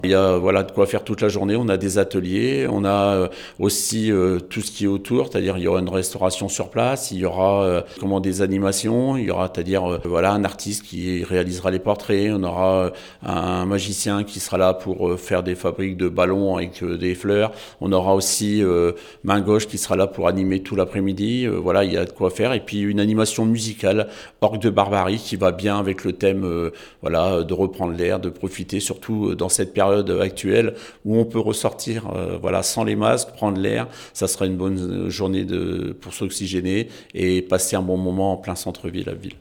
Il y a voilà de quoi faire toute la journée. On a des ateliers, on a aussi tout ce qui est autour, c'est-à-dire il y aura une restauration sur place, il y aura des animations, il y aura c'est-à-dire voilà un artiste qui réalisera les portraits, on aura un magicien qui sera là pour faire des fabriques de ballons avec des fleurs, on aura aussi main gauche qui sera là pour animer tout l'après-midi. Voilà, il y a de quoi faire et puis une animation musicale Orgue de Barbarie qui va bien avec le thème voilà de reprendre l'air, de profiter surtout dans cette période actuelle où on peut ressortir voilà, sans les masques, prendre l'air. Ça sera une bonne journée pour s'oxygéner et passer un bon moment en plein centre-ville à Ville.